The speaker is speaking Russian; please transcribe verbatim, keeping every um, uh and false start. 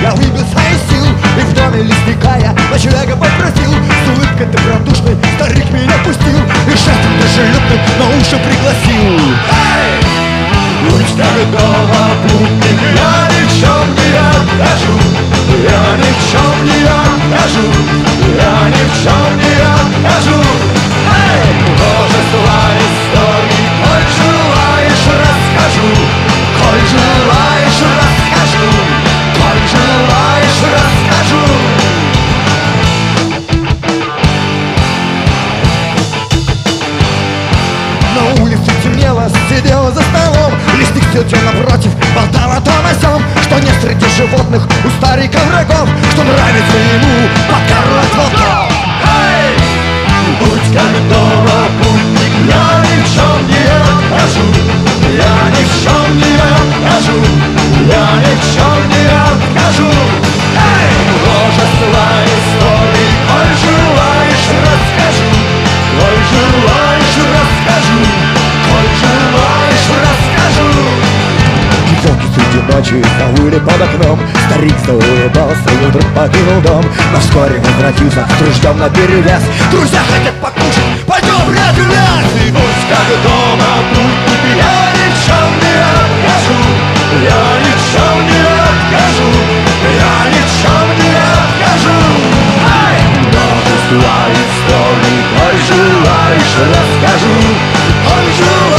я выбился из сил, и в доме лесника я ночлега попросил. С улыбкой ты радушной старик меня пустил, и жестом дружелюбным на уши пригласил. Эй! Будь как дома, путник, я ни в чем не откажу, я ни в чем не откажу, я ни в чем не откажу. Эй! Множество историй, коль желаешь, расскажу, коль желаешь, расскажу, коль желаешь, расскажу. На улице темнело, сидела за столом, лесник сидел напротив, болтал о том о сём, что нет среди животных у старика врагов, что нравится ему покарать волков. Эй! Будь как дома, путник, я ни в чем не откажу, я ни в чем не откажу, я ни в чем не откажу. Эй! Множество историй, коль желаешь, расскажу, коль желаешь, расскажу, коль желаешь, расскажу. Елки среди ночи завыли под окном, старик заулыбался и вдруг покинул дом. Но вскоре возвратился с ружьем наперевес. Друзья хотят покушать, пойдем, брат, в лес. И будь как дома, путник, я ни в чем не откажу, я ни в чем не откажу, я ни в чем не откажу. Эй! Множество историй, коль желаешь, расскажу, коль желаешь.